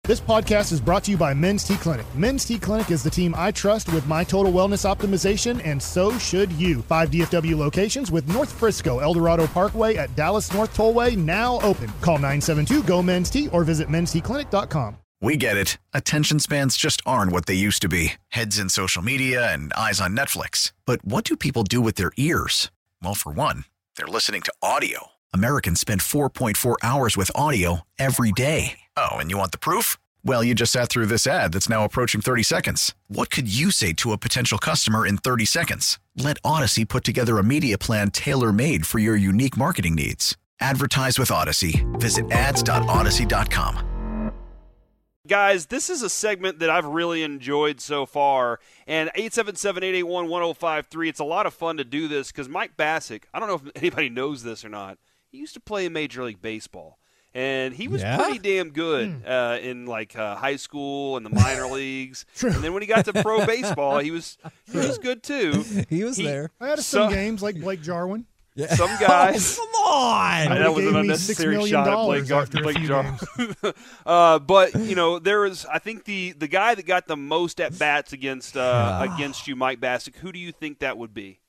This podcast is brought to you by Men's T Clinic. Men's T Clinic is the team I trust with my total wellness optimization, and so should you. 5 DFW locations with North Frisco, El Dorado Parkway at Dallas North Tollway now open. Call 972-GO-MEN'S-T or visit mensteclinic.com. We get it. Attention spans just aren't what they used to be. Heads in social media and eyes on Netflix. But what do people do with their ears? Well, for one, they're listening to audio. Americans spend 4.4 hours with audio every day. Oh, and you want the proof? Well, you just sat through this ad that's now approaching 30 seconds. What could you say to a potential customer in 30 seconds? Let Odyssey put together a media plan tailor-made for your unique marketing needs. Advertise with Odyssey. Visit ads.odyssey.com. Guys, this is a segment that I've really enjoyed so far, and 877-881-1053, it's a lot of fun to do this because Mike Bassick, I don't know if anybody knows this or not, he used to play in Major League Baseball, and he was pretty damn good in high school and the minor leagues, and then when he got to pro baseball, he was good too. He was there. I had some games like Blake Jarwin. Yeah. Some guys. Come on. That was an unnecessary shot at Blake Jarwin. But, there is, I think, the guy that got the most at-bats against you, Mike Bassick, who do you think that would be?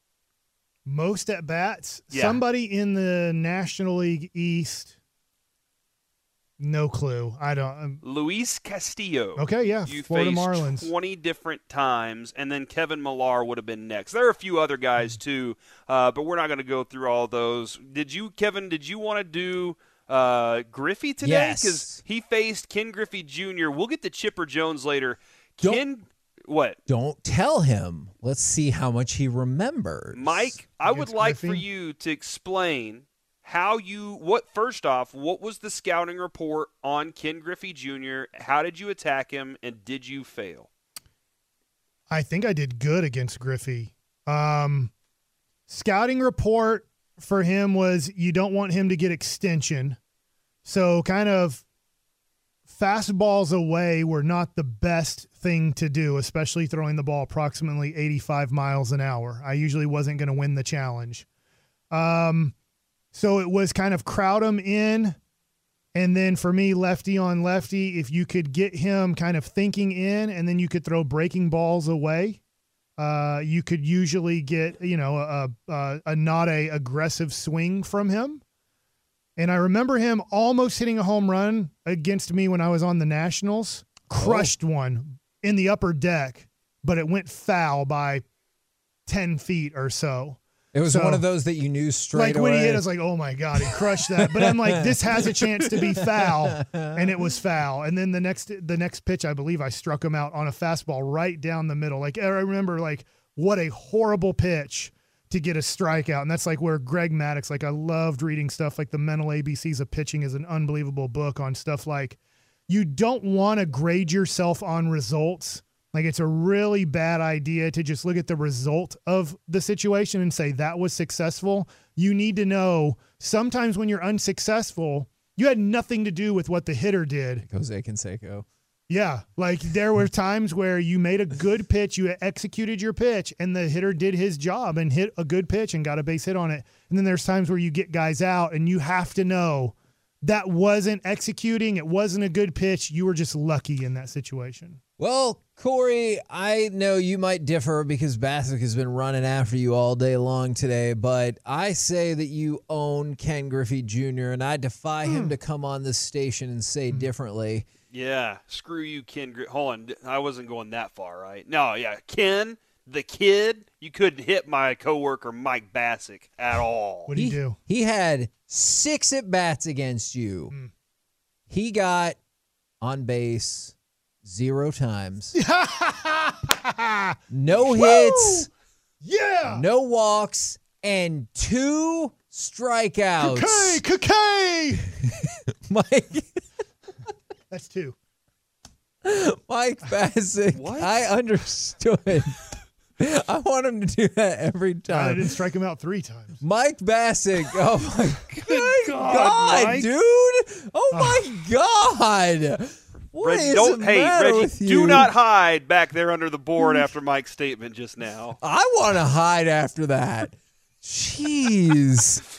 Most at-bats? Yeah. Somebody in the National League East. No clue. I don't. Luis Castillo. Okay, yeah. You Florida faced Marlins. 20 different times, and then Kevin Millar would have been next. There are a few other guys, too, but we're not going to go through all those. Kevin, did you want to do Griffey today? Yes. Because he faced Ken Griffey Jr. We'll get to Chipper Jones later. What? Don't tell him. Let's see how much he remembers. Mike, I would like Griffey? for you to explain first off, what was the scouting report on Ken Griffey Jr.? How did you attack him, and did you fail? I think I did good against Griffey. Scouting report for him was you don't want him to get extension. So kind of fastballs away were not the best thing to do, especially throwing the ball approximately 85 miles an hour. I usually wasn't going to win the challenge. So it was kind of crowd him in, and then for me, lefty on lefty, if you could get him kind of thinking in, and then you could throw breaking balls away, you could usually get, a not a aggressive swing from him. And I remember him almost hitting a home run against me when I was on the Nationals, crushed one in the upper deck, but it went foul by 10 feet or so. It was one of those that you knew straight away. Like when he hit, I was like, oh my God, he crushed that. But I'm like, this has a chance to be foul. And it was foul. And then the next pitch, I believe I struck him out on a fastball right down the middle. Like I remember what a horrible pitch to get a strikeout. And that's like where Greg Maddux, I loved reading stuff like The Mental ABCs of Pitching is an unbelievable book on stuff like you don't want to grade yourself on results. Like it's a really bad idea to just look at the result of the situation and say that was successful. You need to know sometimes when you're unsuccessful, you had nothing to do with what the hitter did. Jose Canseco. Yeah. Like there were times where you made a good pitch, you executed your pitch, and the hitter did his job and hit a good pitch and got a base hit on it. And then there's times where you get guys out and you have to know that wasn't executing. It wasn't a good pitch. You were just lucky in that situation. Well, Corey, I know you might differ because Bassick has been running after you all day long today, but I say that you own Ken Griffey Jr., and I defy him to come on this station and say differently. Yeah, screw you, Ken. Hold on, I wasn't going that far, right? No, yeah, Ken, the kid, you couldn't hit my coworker Mike Bassick at all. What did he do? He had 6 at-bats against you. He got on base 0 times. No hits. Yeah. No walks. And 2 strikeouts. Kakay. Mike. That's 2. Mike Bassick. What? I understood. I want him to do that every time. I didn't strike him out 3 times. Mike Bassick. Oh, my God, Mike. dude. Oh, my God. What is the matter Reggie, with you? do not hide back there under the board after Mike's statement just now. I want to hide after that. Jeez.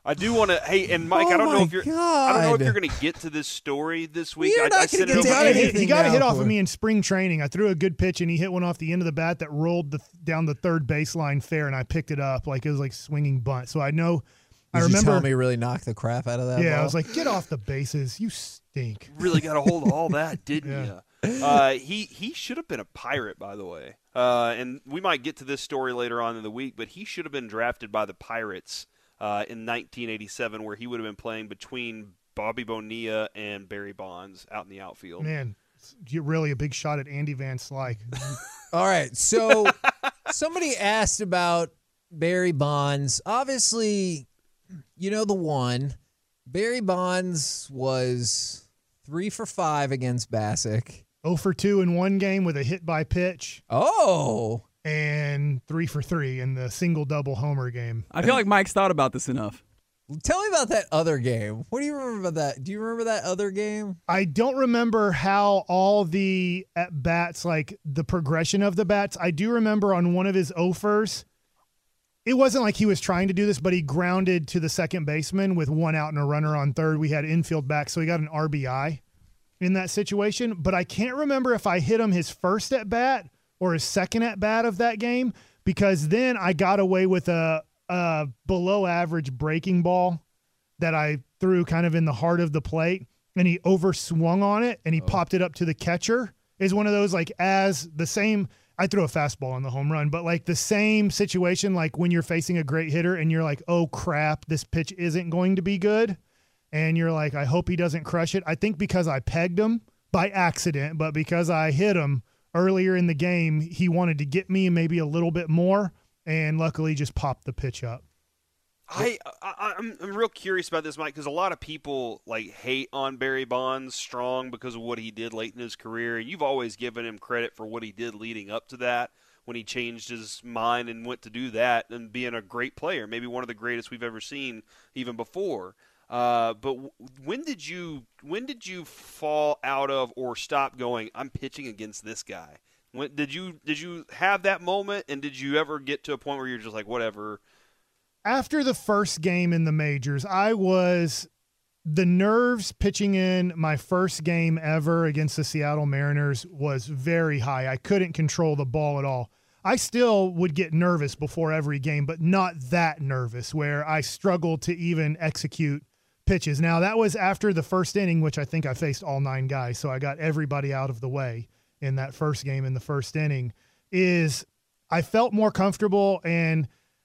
I do want to. Hey, and Mike, I don't know if you're going to get to this story this week. You're not going to get to anything. He got a hit off of me in spring training. I threw a good pitch, and he hit one off the end of the bat that rolled down the third baseline fair, and I picked it up like it was like swinging bunt. So I know. I remember. You tell me really knocked the crap out of that. Yeah, ball? I was like, get off the bases. You stink. Really got a hold of all that, didn't you? He should have been a Pirate, by the way. And we might get to this story later on in the week, but he should have been drafted by the Pirates in 1987, where he would have been playing between Bobby Bonilla and Barry Bonds out in the outfield. Man, you're really a big shot at Andy Van Slyke. All right, so somebody asked about Barry Bonds. Obviously, you know the one. Barry Bonds was 3 for 5 against Bassick. 0 for 2 in one game with a hit by pitch. Oh. And 3 for 3 in the single-double homer game. I feel like Mike's thought about this enough. Tell me about that other game. What do you remember about that? Do you remember that other game? I don't remember how all the at-bats, like the progression of the bats. I do remember on one of his offers, it wasn't like he was trying to do this, but he grounded to the second baseman with 1 out and a runner on third. We had infield back, so he got an RBI in that situation. But I can't remember if I hit him his first at-bat or his second at-bat of that game, because then I got away with a below-average breaking ball that I threw kind of in the heart of the plate, and he overswung on it, and he popped it up to the catcher. Is one of those, like, as the same – I threw a fastball on the home run, but, like, the same situation, like when you're facing a great hitter and you're like, oh, crap, this pitch isn't going to be good, and you're like, I hope he doesn't crush it. I think because I pegged him by accident, but because I hit him earlier in the game, he wanted to get me maybe a little bit more, and luckily just popped the pitch up. I'm real curious about this, Mike, because a lot of people like hate on Barry Bonds strong because of what he did late in his career, and you've always given him credit for what he did leading up to that when he changed his mind and went to do that and being a great player, maybe one of the greatest we've ever seen even before. But when did you fall out of or stop going, I'm pitching against this guy? When did you have that moment, and did you ever get to a point where you're just like, whatever? After the first game in the majors, the nerves pitching in my first game ever against the Seattle Mariners was very high. I couldn't control the ball at all. I still would get nervous before every game, but not that nervous where I struggled to even execute pitches. Now, that was after the first inning, which I think I faced all 9 guys, so I got everybody out of the way in that first game in the first inning. I felt more comfortable, and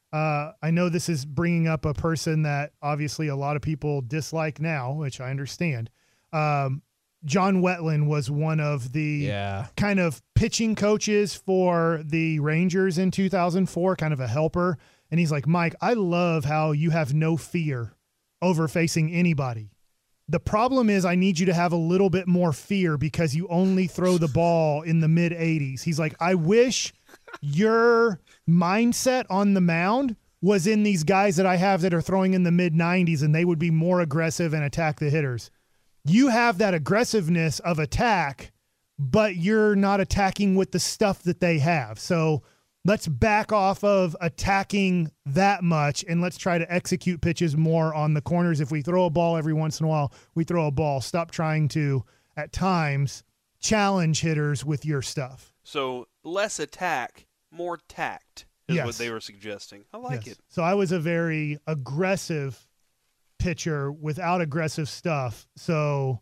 I know this is bringing up a person that obviously a lot of people dislike now, which I understand. John Wetland was one of the kind of pitching coaches for the Rangers in 2004, kind of a helper. And he's like, Mike, I love how you have no fear over facing anybody. The problem is I need you to have a little bit more fear because you only throw the ball in the mid-80s. He's like, I wish your mindset on the mound was in these guys that I have that are throwing in the mid-90s, and they would be more aggressive and attack the hitters. You have that aggressiveness of attack, but you're not attacking with the stuff that they have. So let's back off of attacking that much, and let's try to execute pitches more on the corners. If we throw a ball every once in a while, we throw a ball. Stop trying to, at times, challenge hitters with your stuff. So less attack, more tact is what they were suggesting. I like it. So I was a very aggressive pitcher without aggressive stuff. So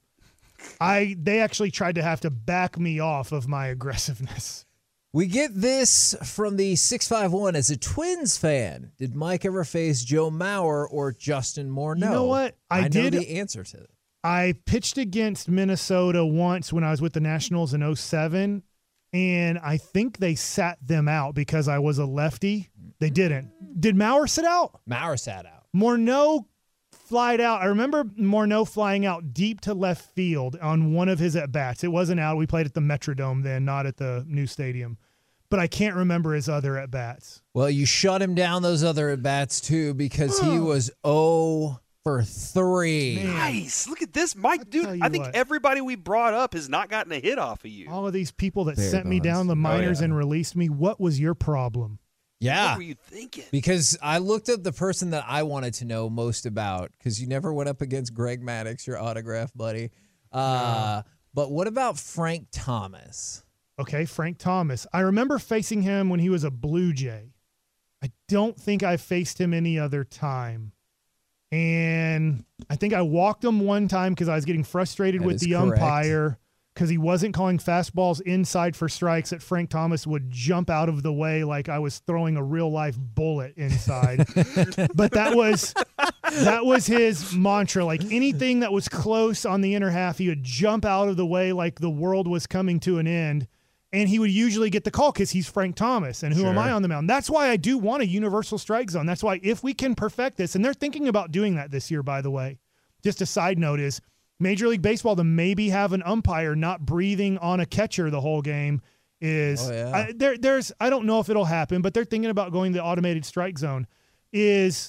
they actually tried to have to back me off of my aggressiveness. We get this from the 651 as a Twins fan. Did Mike ever face Joe Mauer or Justin Morneau? You know what? I know the answer to it. I pitched against Minnesota once when I was with the Nationals in 2007, and I think they sat them out because I was a lefty. They didn't. Did Mauer sit out? Mauer sat out. Morneau flied out. I remember Morneau flying out deep to left field on one of his at-bats. It wasn't out. We played at the Metrodome then, not at the new stadium. But I can't remember his other at-bats. Well, you shut him down those other at-bats, too, because he was 0 for 3. Man. Nice. Look at this, Mike. Dude, I think everybody we brought up has not gotten a hit off of you. All of these people that Barry sent me Bonds. down the minors and released me, what was your problem? Yeah. What were you thinking? Because I looked up the person that I wanted to know most about, because you never went up against Greg Maddux, your autograph buddy. But what about Frank Thomas? Okay, Frank Thomas. I remember facing him when he was a Blue Jay. I don't think I faced him any other time. And I think I walked him one time because I was getting frustrated with the umpire because he wasn't calling fastballs inside for strikes that Frank Thomas would jump out of the way like I was throwing a real-life bullet inside. But that was his mantra. Like anything that was close on the inner half, he would jump out of the way like the world was coming to an end. And he would usually get the call because he's Frank Thomas. And who am I on the mound? That's why I do want a universal strike zone. That's why if we can perfect this, and they're thinking about doing that this year, by the way. Just a side note is Major League Baseball to maybe have an umpire not breathing on a catcher the whole game is I don't know if it'll happen, but they're thinking about going the automated strike zone. I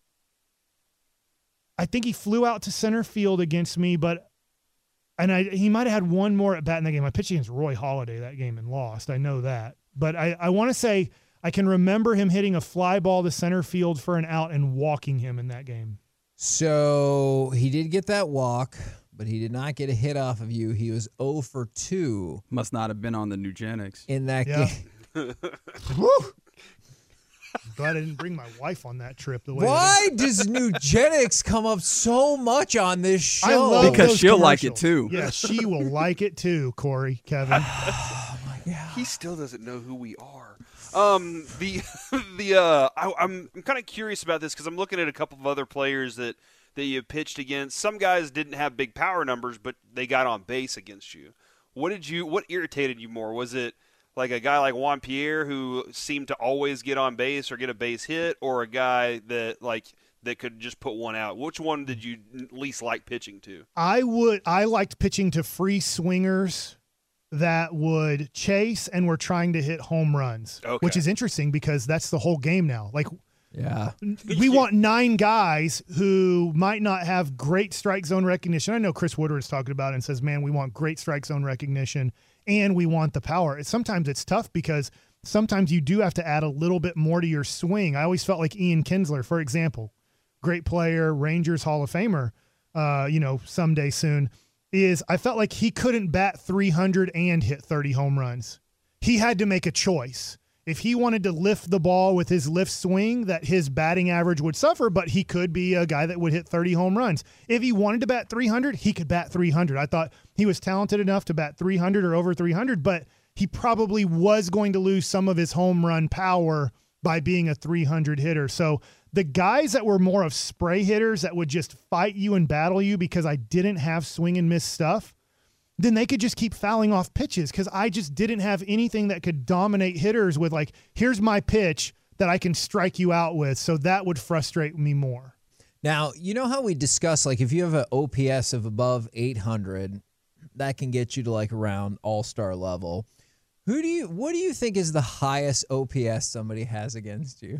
think he flew out to center field against me, he might have had one more at bat in that game. I pitched against Roy Halladay that game and lost. I know that. But I want to say I can remember him hitting a fly ball to center field for an out and walking him in that game. So he did get that walk, but he did not get a hit off of you. He was 0 for 2. Must not have been on the Nugenics. In that game. Glad I didn't bring my wife on that trip. Why does Nugenics come up so much on this show? I love because she'll like it too. Yeah, she will like it too, Corey, Kevin. Oh my God. He still doesn't know who we are. I'm kind of curious about this because I'm looking at a couple of other players that you pitched against. Some guys didn't have big power numbers, but they got on base against you. What irritated you more? Was it like a guy like Juan Pierre who seemed to always get on base or get a base hit, or a guy that could just put one out? Which one did you least like pitching to? I liked pitching to free swingers that would chase and were trying to hit home runs, which is interesting because that's the whole game now. We want 9 guys who might not have great strike zone recognition. I know Chris Woodward is talking about it and says, man, we want great strike zone recognition and we want the power. Sometimes it's tough because sometimes you do have to add a little bit more to your swing. I always felt like Ian Kinsler, for example, great player, Rangers Hall of Famer, someday soon, I felt like he couldn't bat 300 and hit 30 home runs. He had to make a choice. If he wanted to lift the ball with his lift swing, that his batting average would suffer, but he could be a guy that would hit 30 home runs. If he wanted to bat 300, he could bat 300. I thought he was talented enough to bat 300 or over 300, but he probably was going to lose some of his home run power by being a 300 hitter. So the guys that were more of spray hitters that would just fight you and battle you because I didn't have swing and miss stuff, then they could just keep fouling off pitches because I just didn't have anything that could dominate hitters with here's my pitch that I can strike you out with. So that would frustrate me more. Now, you know how we discuss, if you have an OPS of above 800, that can get you to around all-star level. What do you think is the highest OPS somebody has against you?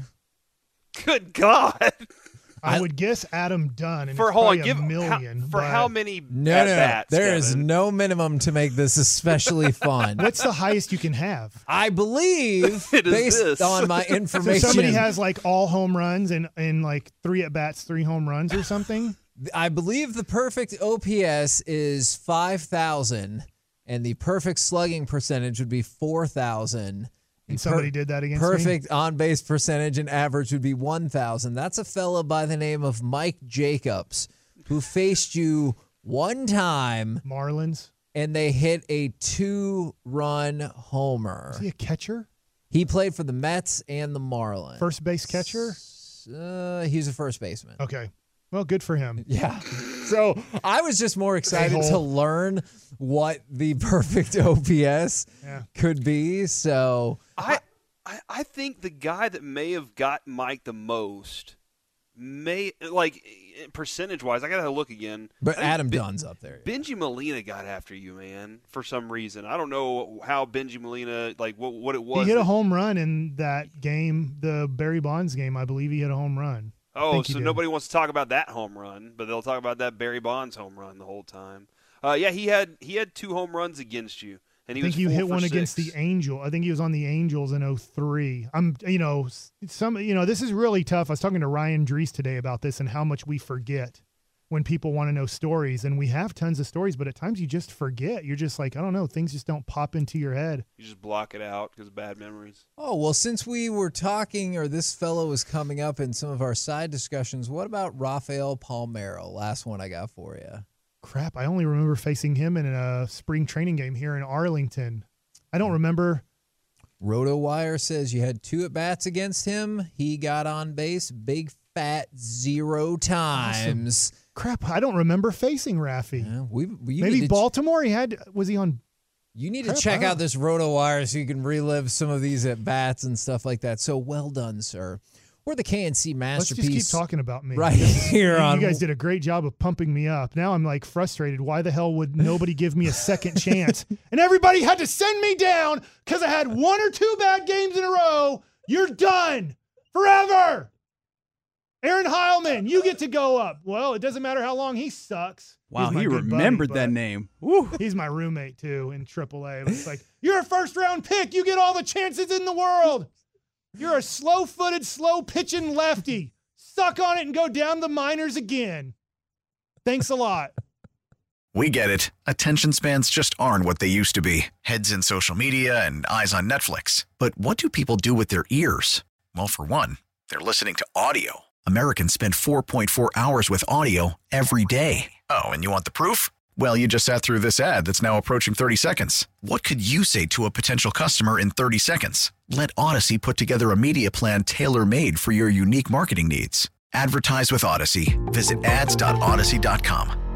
Good God. I would guess Adam Dunn, and for it's probably a million. How many at-bats? There is no minimum to make this especially fun. What's the highest you can have? I believe, based on my information. So somebody has all home runs and 3 at-bats, 3 home runs or something? I believe the perfect OPS is 5,000, and the perfect slugging percentage would be 4,000. And somebody did that against me? Perfect on-base percentage and average would be 1,000. That's a fella by the name of Mike Jacobs who faced you one time. Marlins. And they hit a 2-run homer. Is he a catcher? He played for the Mets and the Marlins. First base catcher? He's a first baseman. Okay. Well, good for him. Yeah. So I was just more excited to learn what the perfect OPS could be. So I think the guy that may have got Mike the most percentage-wise, I got to look again. But Adam Dunn's up there. Benji Molina got after you, man, for some reason. I don't know how Benji Molina, what it was. He hit a home run in that game, the Barry Bonds game. I believe he hit a home run. Oh, so nobody wants to talk about that home run, but they'll talk about that Barry Bonds home run the whole time. He had 2 home runs against you. And he I think was you 4 hit for one against 6. the Angel. I think he was on the Angels in 2003. This is really tough. I was talking to Ryan Drees today about this and how much we forget when people want to know stories. And we have tons of stories, but at times you just forget. You're just like, I don't know, things just don't pop into your head. You just block it out because of bad memories. Oh, well, since we were talking, or this fellow was coming up in some of our side discussions, what about Rafael Palmeiro? Last one I got for you. Crap, I only remember facing him in a spring training game here in Arlington. I don't remember. RotoWire says you had 2 at-bats against him. He got on base big fat 0 times. Awesome. Crap, I don't remember facing Raffy. Yeah, Maybe Baltimore? Was he on? You need to check out this RotoWire so you can relive some of these at-bats and stuff like that. So well done, sir. We're the KNC Masterpiece. Let's just keep talking about me. Right here on. You guys did a great job of pumping me up. Now I'm like frustrated. Why the hell would nobody give me a second chance? And everybody had to send me down because I had 1 or 2 bad games in a row. You're done forever. Aaron Heilman, you get to go up. Well, it doesn't matter how long he sucks. Wow, He's my he good remembered buddy, that name. Woo. He's my roommate, too, in AAA. It's like, you're a first-round pick. You get all the chances in the world. You're a slow-footed, slow-pitching lefty. Suck on it and go down the minors again. Thanks a lot. We get it. Attention spans just aren't what they used to be. Heads in social media and eyes on Netflix. But what do people do with their ears? Well, for one, they're listening to audio. Americans spend 4.4 hours with audio every day. Oh, and you want the proof? Well, you just sat through this ad that's now approaching 30 seconds. What could you say to a potential customer in 30 seconds? Let Odyssey put together a media plan tailor-made for your unique marketing needs. Advertise with Odyssey. Visit ads.odyssey.com.